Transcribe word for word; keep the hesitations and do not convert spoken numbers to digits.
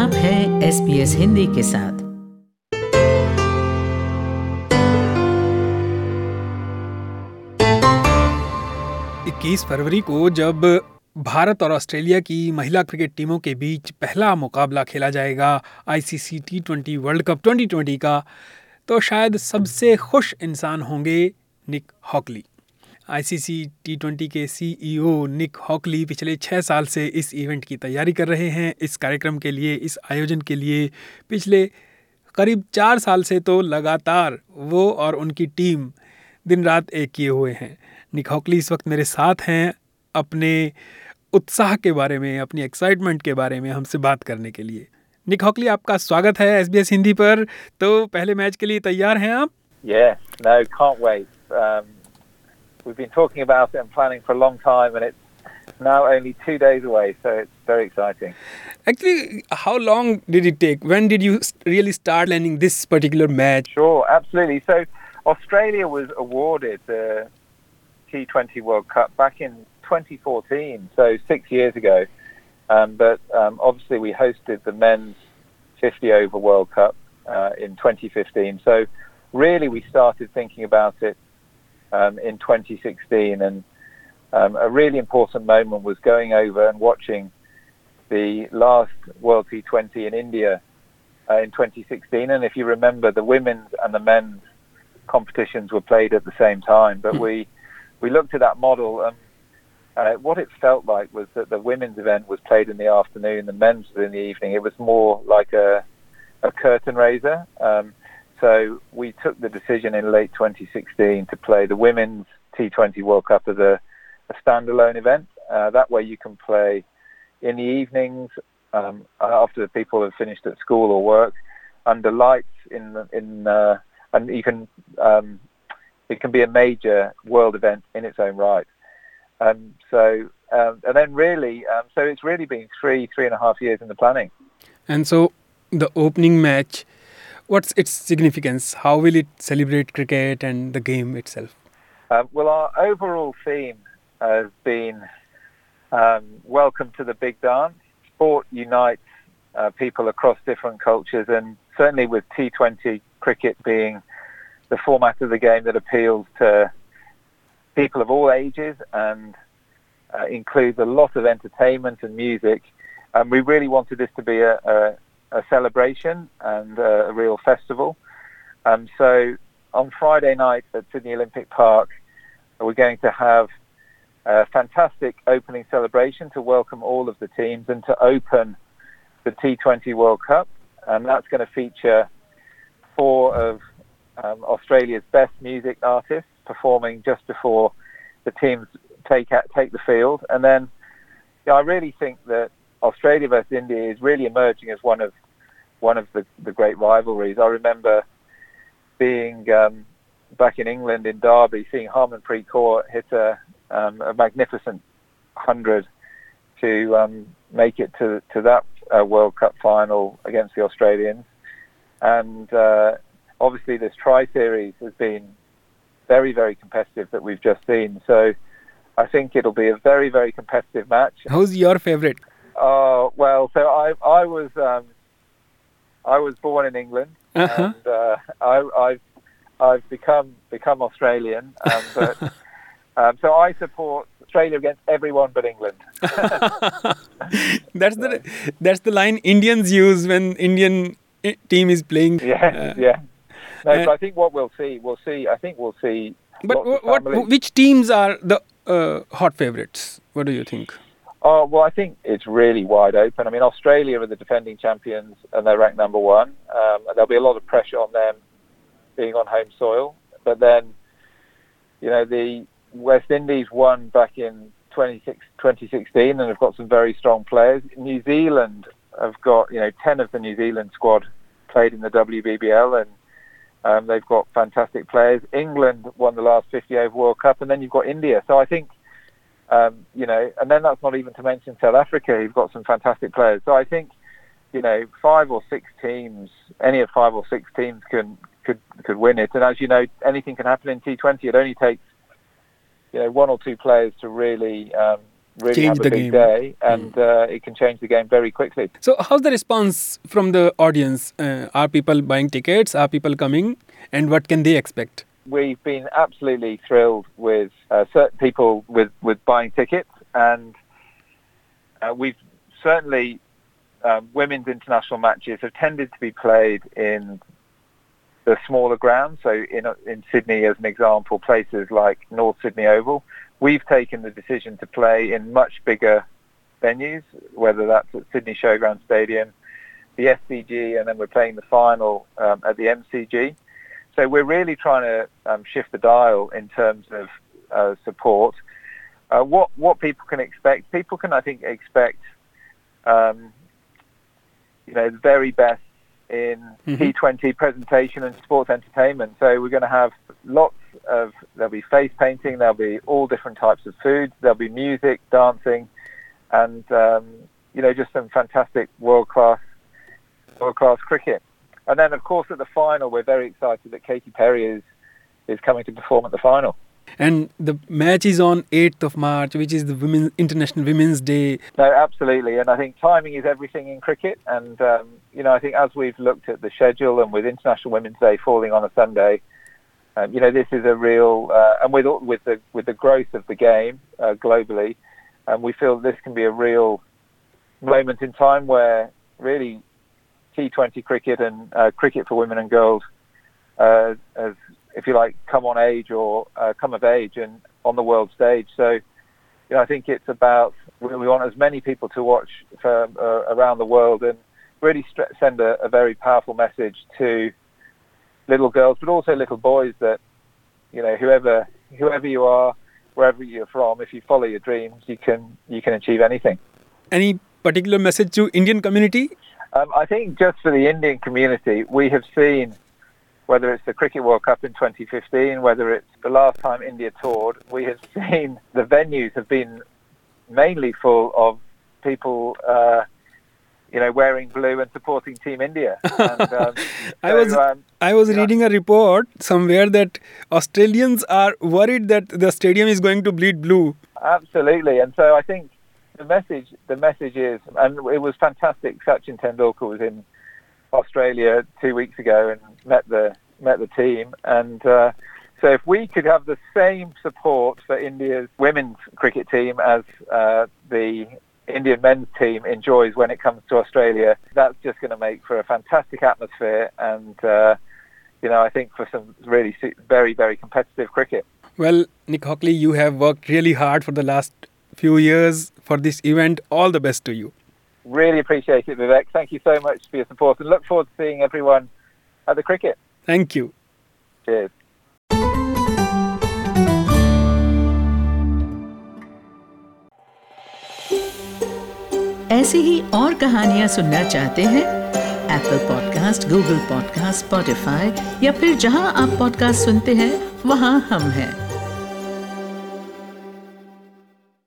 आप हैं S B S Hindi के साथ। इक्कीस फरवरी को जब भारत और ऑस्ट्रेलिया की महिला क्रिकेट टीमों के बीच पहला मुकाबला खेला जाएगा ICC T twenty world cup twenty twenty का, तो शायद सबसे खुश इंसान होंगे Nick Hockley. ICC T twenty के सीईओ निक हॉकली पिछले छः साल से इस इवेंट की तैयारी कर रहे हैं। इस कार्यक्रम के लिए, इस आयोजन के लिए पिछले करीब चार साल से तो लगातार वो और उनकी टीम दिन रात एक किए हुए हैं। निक हॉकली इस वक्त मेरे साथ हैं अपने उत्साह के बारे में, अपनी एक्साइटमेंट के बारे में हमसे बात करने के लिए। निक हॉकली, आपका स्वागत है एसबीएस हिंदी पर। तो पहले मैच के लिए तैयार हैं आप? Yes, no, can't wait. Um, we've been talking about it and planning for a long time, and it's now only two days away, so it's very exciting. Actually, how long did it take? When did you really start planning this particular match? Sure, absolutely. So Australia was awarded the T twenty World Cup back in twenty fourteen, so six years ago. Um, but um, obviously we hosted the men's fifty over World Cup uh, in twenty fifteen. So really we started thinking about it um, in twenty sixteen, and um, a really important moment was going over and watching the last World T twenty in India uh, in twenty sixteen. And if you remember, the women's and the men's competitions were played at the same time, but we we looked at that model, and uh, what it felt like was that the women's event was played in the afternoon, the men's was in the evening. It was more like a a curtain raiser. Um, so we took the decision in late twenty sixteen to play the women's T twenty World Cup as a, a standalone event. Uh, that way you can play in the evenings um, after people have finished at school or work, under lights in in uh, and you can um, it can be a major world event in its own right. Um, so um, and then really, um, so it's really been three three and a half years in the planning. And so the opening match, what's its significance? How will it celebrate cricket and the game itself? Um, well, our overall theme has been um, welcome to the big dance. Sport unites uh, people across different cultures, and certainly with T twenty cricket being the format of the game that appeals to people of all ages and uh, includes a lot of entertainment and music. Um, we really wanted this to be a, a, a celebration and a, a real festival. Um, so on Friday night at Sydney Olympic Park, we're going to have a fantastic opening celebration to welcome all of the teams and to open the T twenty World Cup. And that's going to feature four of um, Australia's best music artists performing just before the teams take out, take the field. And then yeah, I really think that Australia versus India is really emerging as one of one of the, the great rivalries. I remember being um, back in England in Derby, seeing Harmanpreet Kaur hit a, um, a magnificent hundred to um, make it to to that uh, World Cup final against the Australians. And uh, obviously this tri-series has been very, very competitive that we've just seen. So I think it'll be a very, very competitive match. Who's your favorite? Oh, well, so I I was um, I was born in England, Uh-huh. and uh, I, I've I've become become Australian, um, but um, so I support Australia against everyone but England. that's the that's the line Indians use when Indian i- team is playing. Yeah, Uh, yeah. No, and- but I think what we'll see, we'll see. I think we'll see. But lots wh- of what families. which teams are the uh, hot favorites? What do you think? Oh, well, I think it's really wide open. I mean, Australia are the defending champions and they're ranked number one. Um, and there'll be a lot of pressure on them being on home soil. But then, you know, the West Indies won back in twenty sixteen and have got some very strong players. New Zealand have got, you know, ten of the New Zealand squad played in the W B B L, and um, they've got fantastic players. England won the last fifty over World Cup, and then you've got India. So I think, Um, you know, and then that's not even to mention South Africa, who've got some fantastic players. So I think, you know, five or six teams, any of five or six teams can could could win it. And as you know, anything can happen in T twenty. It only takes, you know, one or two players to really um, really change have a the big game. day, and mm. uh, it can change the game very quickly. So how's the response from the audience? Uh, are people buying tickets? Are people coming? And what can they expect? We've been absolutely thrilled with uh, certain people with, with buying tickets, and uh, we've certainly, um, women's international matches have tended to be played in the smaller grounds. So in in Sydney, as an example, places like North Sydney Oval. We've taken the decision to play in much bigger venues, whether that's at Sydney Showground Stadium, the S C G, and then we're playing the final um, at the M C G. So we're really trying to um, shift the dial in terms of uh, support. Uh, what what people can expect? People can, I think, expect um, you know the very best in mm-hmm. T twenty presentation and sports entertainment. So we're going to have lots of, there'll be face painting, there'll be all different types of foods, there'll be music, dancing, and um, you know just some fantastic world class world class cricket. And then of course at the final, we're very excited that Katy Perry is is coming to perform at the final. And the match is on eighth of March, which is the Women's International Women's Day. No, absolutely. And I think timing is everything in cricket. And, um, you know, I think as we've looked at the schedule and with International Women's Day falling on a Sunday, um, you know, this is a real, uh, and with with the with the growth of the game uh, globally, um, we feel this can be a real moment in time where really T twenty cricket and uh, cricket for women and girls uh, has, if you like, come on age or uh, come of age and on the world stage. So, you know, I think it's about, we, we want as many people to watch from, uh, around the world and really st- send a, a very powerful message to little girls, but also little boys that, you know, whoever whoever you are, wherever you're from, if you follow your dreams, you can you can achieve anything. Any particular message to Indian community? Um, I think just for the Indian community, we have seen, whether it's the Cricket World Cup in twenty fifteen, whether it's the last time India toured, we have seen the venues have been mainly full of people, uh, you know, wearing blue and supporting Team India. And, um, I so, was um, I was you know, reading a report somewhere that Australians are worried that the stadium is going to bleed blue. Absolutely, and so I think the message the message is, and it was fantastic. Sachin Tendulkar was in Australia two weeks ago and met the met the team, and uh, so if we could have the same support for India's women's cricket team as uh, the Indian men's team enjoys when it comes to Australia, that's just going to make for a fantastic atmosphere, and uh, you know, I think for some really very very competitive cricket. Well, Nick Hockley, you have worked really hard for the last few years for this event. All the best to you. Really appreciate it, Vivek. Thank you so much for your support, and look forward to seeing everyone at the cricket. Thank you. Cheers. ऐसी ही और कहानियाँ सुनना चाहते हैं? Apple podcast, Google podcast, Spotify या फिर जहां आप पॉडकास्ट सुनते हैं वहां हम हैं।